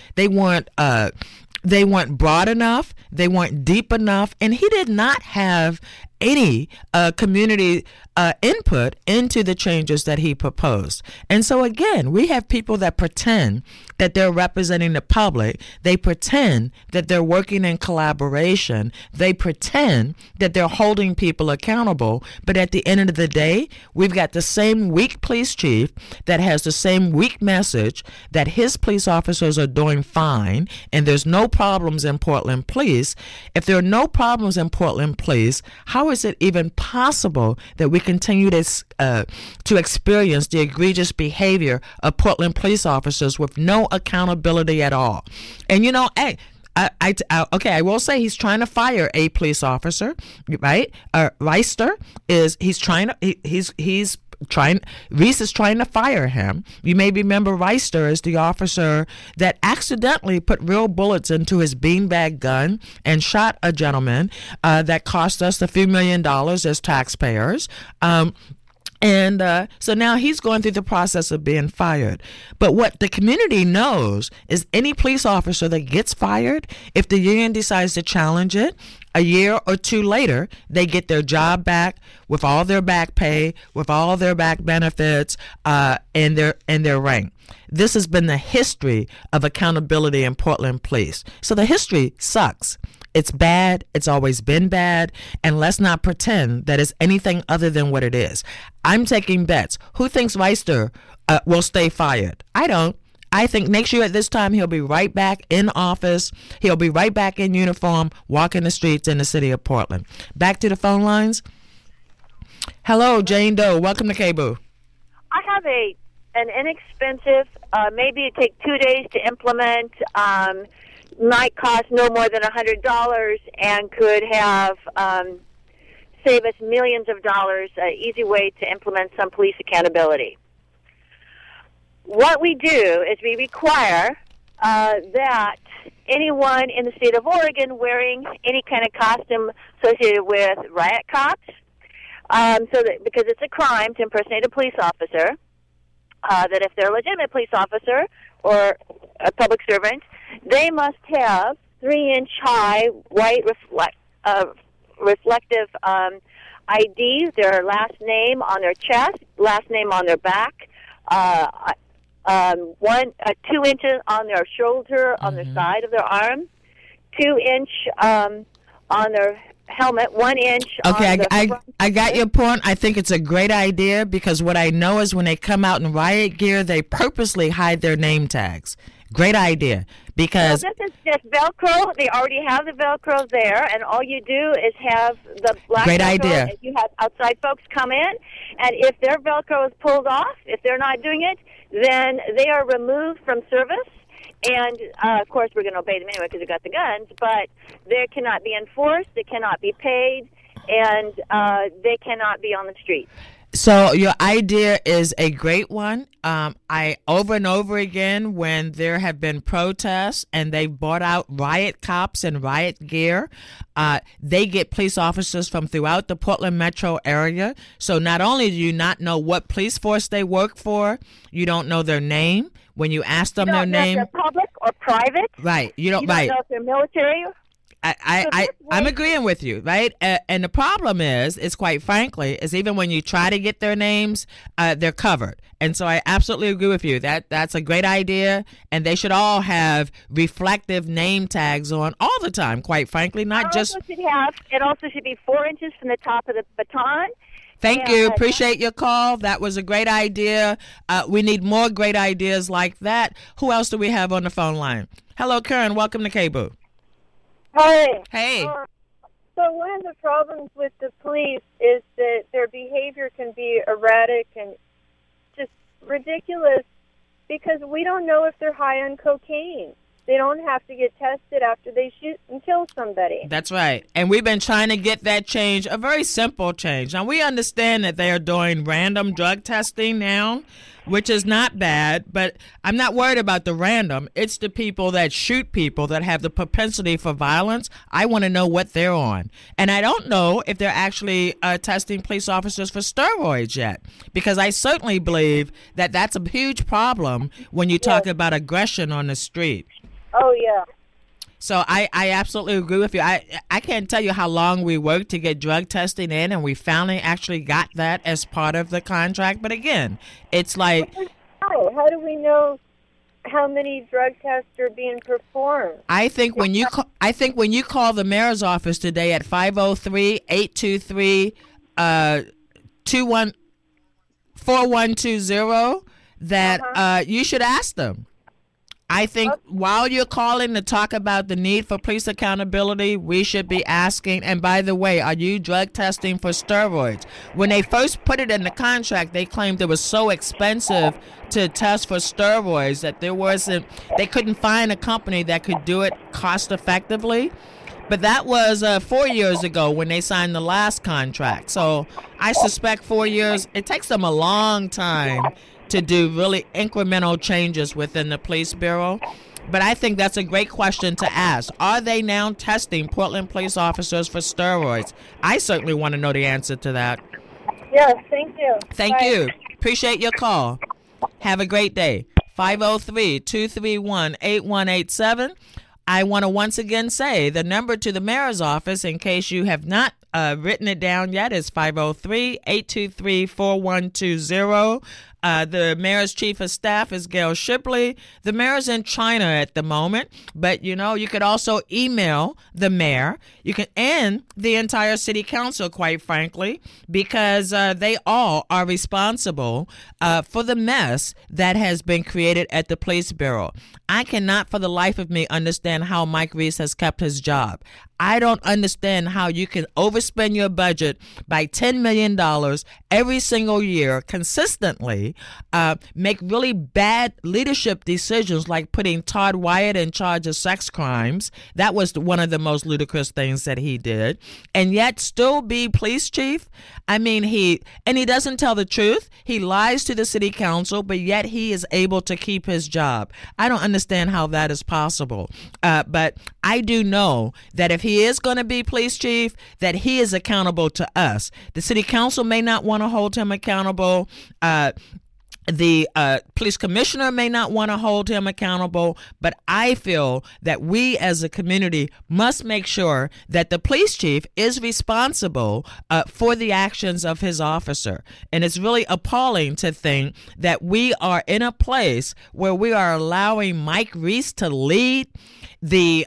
broad enough, they weren't deep enough, and he did not have any community input into the changes that he proposed. And so again, we have people that pretend that they're representing the public. They pretend that they're working in collaboration. They pretend that they're holding people accountable. But at the end of the day, we've got the same weak police chief that has the same weak message that his police officers are doing fine and there's no problems in Portland Police. If there are no problems in Portland Police, how is it even possible that we continue to experience the egregious behavior of Portland police officers with no accountability at all? And I will say he's trying to fire a police officer, right? Reister Reese is trying to fire him. You may remember Reister is the officer that accidentally put real bullets into his beanbag gun and shot a gentleman that cost us a few $1 million as taxpayers. So now he's going through the process of being fired. But what the community knows is any police officer that gets fired, if the union decides to challenge it, a year or two later, they get their job back with all their back pay, with all their back benefits, and their rank. This has been the history of accountability in Portland Police. So the history sucks. It's bad. It's always been bad. And let's not pretend that it's anything other than what it is. I'm taking bets. Who thinks Reister will stay fired? I don't. I think next year at this time, he'll be right back in office. He'll be right back in uniform, walking the streets in the city of Portland. Back to the phone lines. Hello, Jane Doe. Welcome to KBOO. I have an inexpensive, maybe it take 2 days to implement, might cost no more than $100 and could have save us millions of dollars, easy way to implement some police accountability. What we do is we require that anyone in the state of Oregon wearing any kind of costume associated with riot cops, so that because it's a crime to impersonate a police officer, that if they're a legitimate police officer or a public servant, they must have 3-inch high white reflective IDs, their last name on their chest, last name on their back, 2 inches on their shoulder, on the side of their arm, 2-inch on their helmet, 1 inch. Okay, I got your point. I think it's a great idea because what I know is when they come out in riot gear, they purposely hide their name tags. Great idea because this is just Velcro. They already have the Velcro there, and all you do is have the black great Velcro. Idea. And you have outside folks come in, and if their Velcro is pulled off, if they're not doing it, then they are removed from service. And, of course, we're going to obey them anyway because we got the guns, but they cannot be enforced, they cannot be paid, and they cannot be on the street. So your idea is a great one. I over and over again, when there have been protests and they bought out riot cops and riot gear, they get police officers from throughout the Portland metro area. So not only do you not know what police force they work for, you don't know their name. When you ask them their name, you don't know if they're public or private. Right. You don't know if they're military. I'm agreeing with you, right? And the problem is quite frankly, is even when you try to get their names, they're covered. And so I absolutely agree with you. That's a great idea, and they should all have reflective name tags on all the time, quite frankly, not just... It also should be 4 inches from the top of the baton. Thank you. Appreciate your call. That was a great idea. We need more great ideas like that. Who else do we have on the phone line? Hello, Karen. Welcome to KBOO. Hi. Hey. So one of the problems with the police is that their behavior can be erratic and just ridiculous because we don't know if they're high on cocaine. They don't have to get tested after they shoot and kill somebody. That's right. And we've been trying to get that change, a very simple change. Now, we understand that they are doing random drug testing now, which is not bad, but I'm not worried about the random. It's the people that shoot people that have the propensity for violence. I want to know what they're on. And I don't know if they're actually testing police officers for steroids yet, because I certainly believe that that's a huge problem when you talk about aggression on the street. Oh, yeah. So I absolutely agree with you. I can't tell you how long we worked to get drug testing in, and we finally actually got that as part of the contract. But again, it's like... How do we know how many drug tests are being performed? I think when you call the mayor's office today at 503-823-4120, that you should ask them. I think while you're calling to talk about the need for police accountability, we should be asking, and by the way, are you drug testing for steroids? When they first put it in the contract, they claimed it was so expensive to test for steroids that they couldn't find a company that could do it cost effectively. But that was 4 years ago when they signed the last contract. So I suspect 4 years, it takes them a long time to do really incremental changes within the police bureau. But I think that's a great question to ask. Are they now testing Portland police officers for steroids? I certainly want to know the answer to that. Yes, thank you. Thank you. Appreciate your call. Have a great day. 503-231-8187. I want to once again say the number to the mayor's office, in case you have not written it down yet, is 503-823-4120. The mayor's chief of staff is Gail Shipley. The mayor's in China at the moment, but you could also email the mayor. You can, and the entire city council, quite frankly, because they all are responsible for the mess that has been created at the police bureau. I cannot for the life of me understand how Mike Reese has kept his job. I don't understand how you can overspend your budget by $10 million every single year consistently, make really bad leadership decisions like putting Todd Wyatt in charge of sex crimes. That was one of the most ludicrous things that he did, and yet still be police chief. I mean, he doesn't tell the truth. He lies to the city council, but yet he is able to keep his job. I don't understand how that is possible. But I do know that if he is going to be police chief, that he is accountable to us. The city council may not want to hold him accountable. The police commissioner may not want to hold him accountable, but I feel that we as a community must make sure that the police chief is responsible for the actions of his officer. And it's really appalling to think that we are in a place where we are allowing Mike Reese to lead the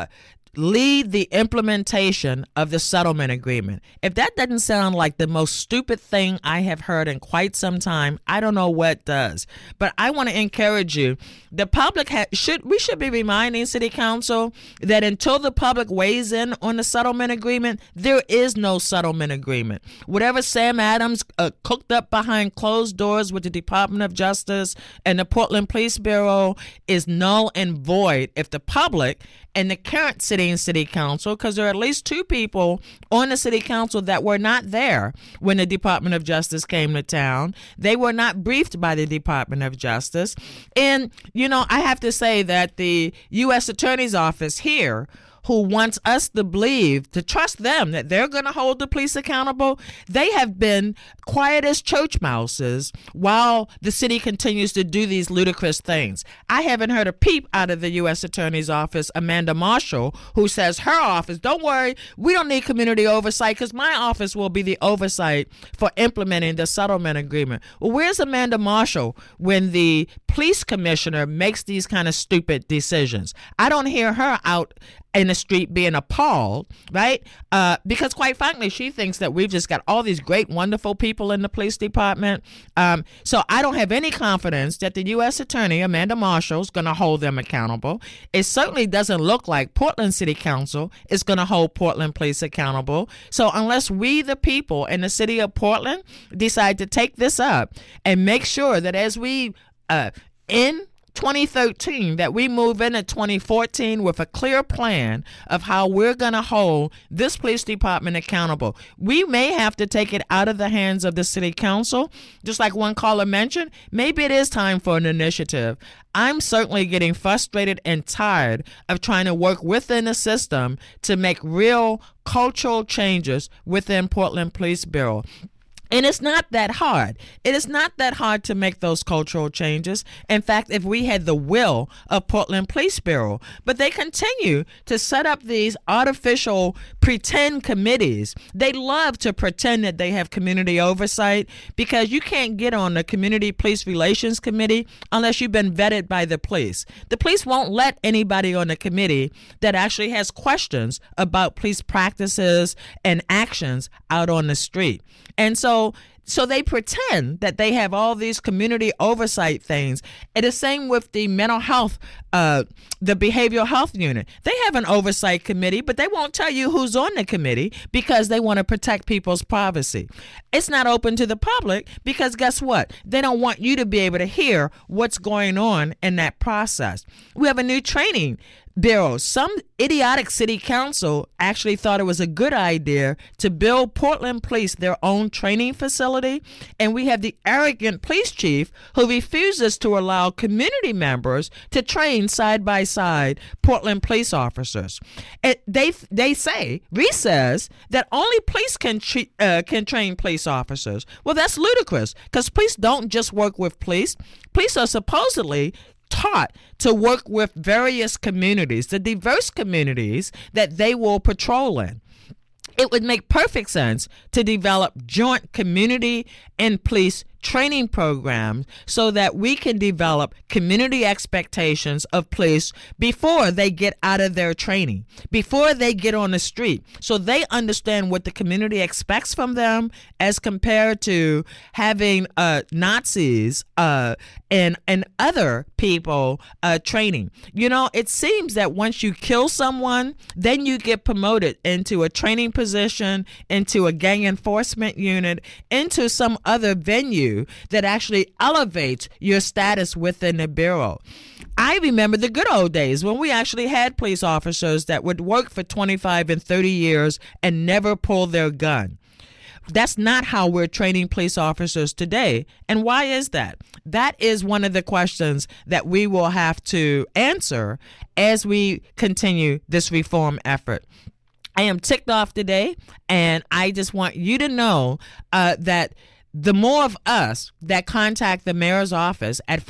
implementation of the settlement agreement. If that doesn't sound like the most stupid thing I have heard in quite some time, I don't know what does. But I want to encourage you. The public we should be reminding City Council that until the public weighs in on the settlement agreement, there is no settlement agreement. Whatever Sam Adams cooked up behind closed doors with the Department of Justice and the Portland Police Bureau is null and void if the public and the current city council, because there are at least two people on the city council that were not there when the Department of Justice came to town. They were not briefed by the Department of Justice. And, I have to say that the U.S. Attorney's Office here, who wants us to believe, to trust them, that they're going to hold the police accountable, they have been quiet as church mouses while the city continues to do these ludicrous things. I haven't heard a peep out of the U.S. Attorney's Office, Amanda Marshall, who says her office, don't worry, we don't need community oversight because my office will be the oversight for implementing the settlement agreement. Well, where's Amanda Marshall when the police commissioner makes these kind of stupid decisions? I don't hear her out in the street being appalled, right? Because quite frankly, she thinks that we've just got all these great, wonderful people in the police department. So I don't have any confidence that the U.S. Attorney, Amanda Marshall, is going to hold them accountable. It certainly doesn't look like Portland City Council is going to hold Portland Police accountable. So unless we, the people in the city of Portland, decide to take this up and make sure that as we, in 2013, that we move into 2014 with a clear plan of how we're going to hold this police department accountable. We may have to take it out of the hands of the city council. Just like one caller mentioned, maybe it is time for an initiative. I'm certainly getting frustrated and tired of trying to work within the system to make real cultural changes within Portland Police Bureau. And it's not that hard. It is not that hard to make those cultural changes. In fact, if we had the will of Portland Police Bureau, but they continue to set up these artificial pretend committees. They love to pretend that they have community oversight because you can't get on the Community Police Relations Committee unless you've been vetted by the police. The police won't let anybody on the committee that actually has questions about police practices and actions out on the street. And so they pretend that they have all these community oversight things. And the same with the mental health, the behavioral health unit. They have an oversight committee, but they won't tell you who's on the committee because they want to protect people's privacy. It's not open to the public because guess what? They don't want you to be able to hear what's going on in that process. We have a new training bureau. Some idiotic city council actually thought it was a good idea to build Portland Police their own training facility, and we have the arrogant police chief who refuses to allow community members to train side by side Portland police officers. And they say, Reese says, that only police can train police officers. Well, that's ludicrous because police don't just work with police. Police are supposedly taught to work with various communities, the diverse communities that they will patrol in. It would make perfect sense to develop joint community and police training programs so that we can develop community expectations of police before they get out of their training, before they get on the street, so they understand what the community expects from them as compared to having Nazis and other people training. You know, it seems that once you kill someone, then you get promoted into a training position, into a gang enforcement unit, into some other venue that actually elevates your status within the Bureau. I remember the good old days when we actually had police officers that would work for 25 and 30 years and never pull their gun. That's not how we're training police officers today. And why is that? That is one of the questions that we will have to answer as we continue this reform effort. I am ticked off today, and I just want you to know that the more of us that contact the mayor's office at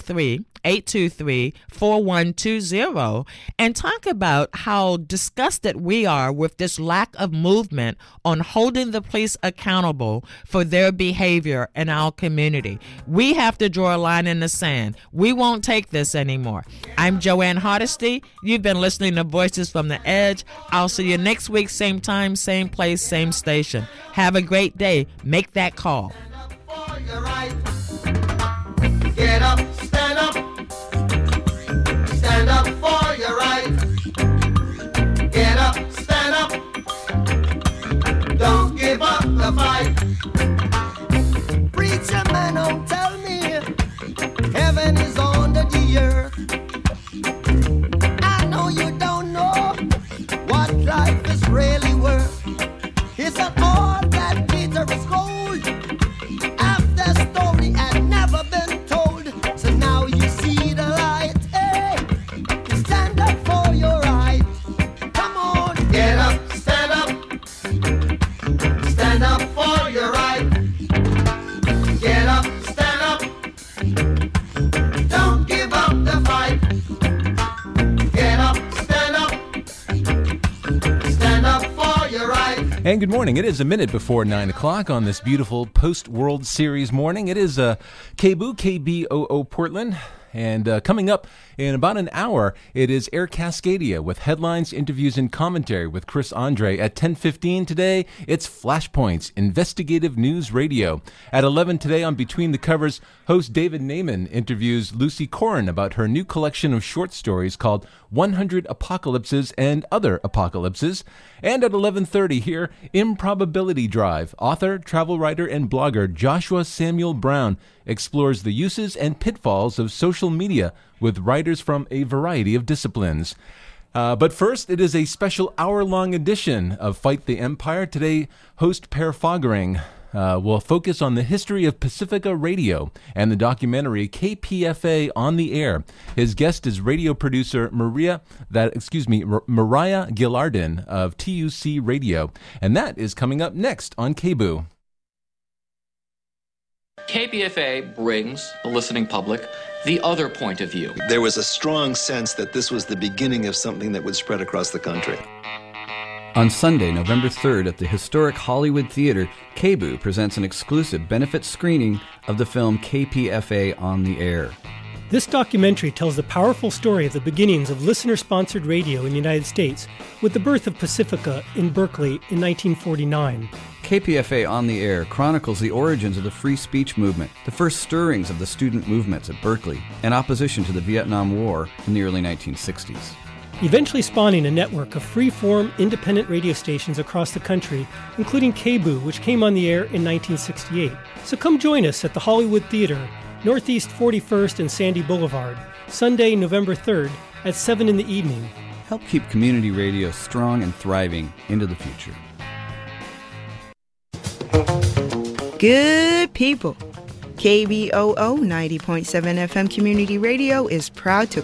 503-823-4120 and talk about how disgusted we are with this lack of movement on holding the police accountable for their behavior in our community. We have to draw a line in the sand. We won't take this anymore. I'm Joanne Hardesty. You've been listening to Voices from the Edge. I'll see you next week, same time, same place, same station. Have a great day. Make that call. Get up, stand up. Stand up for your right. Get up, stand up. Don't give up the fight. Preacher man, don't tell me heaven is under the earth. I know you don't know what life is really worth. It's not all that glitter is gold. After story had never been told, so now you see the light. Hey, stand up for your right. Come on, get up, stand up. Stand up for your right. Get up, stand up. Don't give up the fight. Get up, stand up. Stand up for your right. And good morning. It is a minute before 9 o'clock on this beautiful post-World Series morning. It is KBOO, KBOO Portland. And coming up in about an hour, it is Air Cascadia with headlines, interviews, and commentary with Chris Andre. At 10:15 today, it's Flashpoints, Investigative News Radio. At 11 today on Between the Covers, host David Naiman interviews Lucy Corrin about her new collection of short stories called 100 Apocalypses and Other Apocalypses. And at 11:30 here, Improbability Drive. Author, travel writer, and blogger Joshua Samuel Brown explores the uses and pitfalls of social media with writers from a variety of disciplines. But first, it is a special hour-long edition of Fight the Empire. Today, host Per Foggering will focus on the history of Pacifica Radio and the documentary KPFA on the Air. His guest is radio producer Mariah Gillardin of TUC Radio, and that is coming up next on KBOO. KPFA brings the listening public the other point of view. There was a strong sense that this was the beginning of something that would spread across the country. On Sunday, November 3rd, at the historic Hollywood Theater, KBOO presents an exclusive benefit screening of the film KPFA on the Air. This documentary tells the powerful story of the beginnings of listener-sponsored radio in the United States with the birth of Pacifica in Berkeley in 1949. KPFA on the Air chronicles the origins of the free speech movement, the first stirrings of the student movements at Berkeley, and opposition to the Vietnam War in the early 1960s. Eventually spawning a network of free-form independent radio stations across the country, including KBOO, which came on the air in 1968. So come join us at the Hollywood Theater, Northeast 41st and Sandy Boulevard, Sunday, November 3rd at 7 in the evening. Help keep community radio strong and thriving into the future. Good people. KBOO 90.7 FM Community Radio is proud to